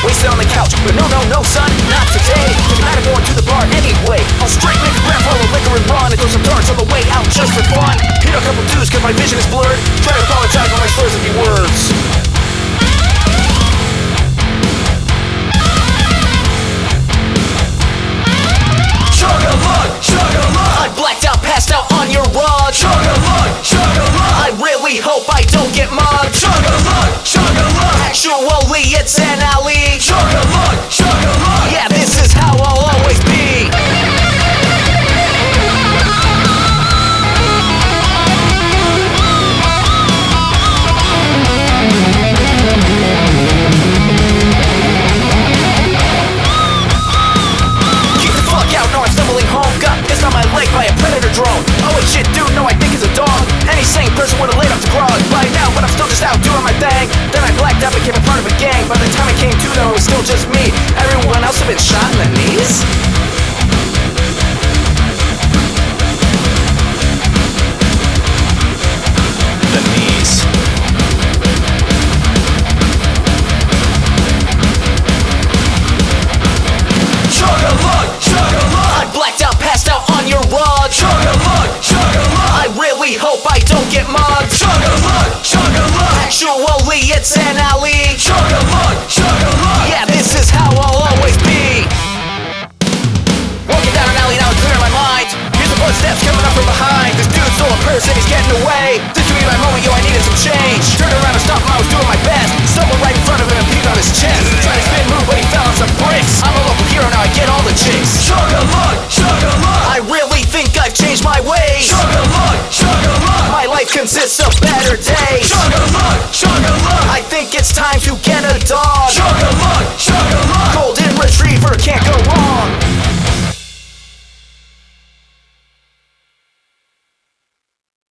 wasted on the couch. But no, no, no, son, not today. Doesn't matter going to the bar anyway. I'll straight make a grab full of liquor and run and throw some darts on the way out just for fun. Hit a couple dudes cause my vision is blurred. Try to apologize for my slurs and few words. Chug-a-lug, chug-a-lug. I blacked out, passed out on your rug. Chug-a-lug, chug-a-lug. I really hope I don't get mugged. Chug-a-lug, chug-a-lug. Actually, it's an alley. Chug-a-lug, chug-a-lug. Yeah, this is how I'll always be. By a predator drone. Oh wait, shit, dude, no, I think it's a dog. Any sane person would've laid off the grog by now, but I'm still just out doing my thing. Then I blacked out, became a part of a gang. By the time I came to, though, it was still just me. Everyone else had been shot in the knees. The knees. Chug-a-lug, chug-a-lug. I blacked out, passed out on your rug. Chug-a-lug, chug-a-lug. I really hope I don't get mugged. Chug-a-lug, chug-a-lug. Actually, it's an alley. Chug-a-lug, chug-a-lug. Yeah, this is how I'll always be. Walking down an alley, now it's clear in my mind. Here's the footsteps coming up from behind. This dude stole a purse and he's getting away. This could be my moment, yo, I needed some change. Turned around and stopped him, I was doing my best. Stumbled right in front of him and peed on his chest. Tried to spin move, but he fell on some bricks. I'm a local hero, now I get all the chicks. Chug-a-lug, chug-a-lug. I really think I've changed my ways. Chug-a-lug, chug-a-lug. My life consists of better days. Chug-a-lug, chug-a-lug. I think it's time to get a dog.